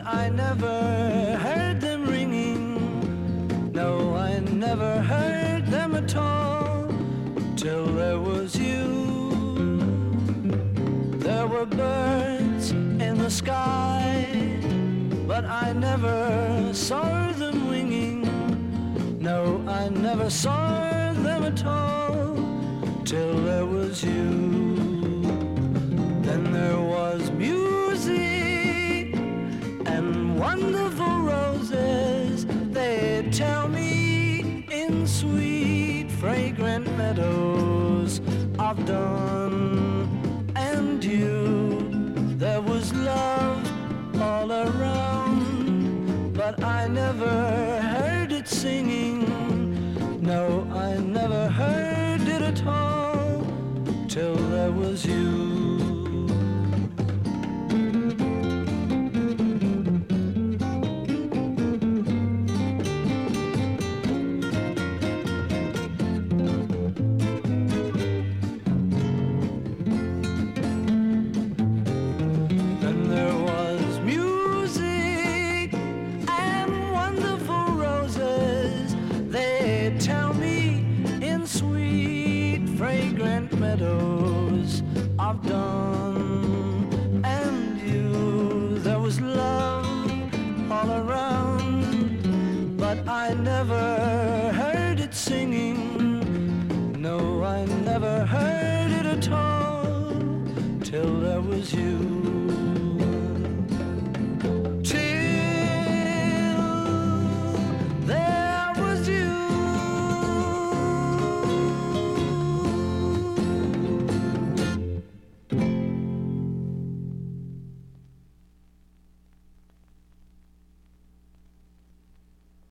but I never heard them ringing. No, I never heard them at all, till there was you. There were birds in the sky, but I never saw them winging. No, I never saw them at all, till there was you. Then there was music and wonderful roses, they tell me, in sweet fragrant meadows of dawn and dew. There was love all around, but I never heard it singing. No, I never heard it at all, till there was you. Meadows of dawn and you. There was love all around, but I never heard it singing. No, I never heard it at all, till there was you.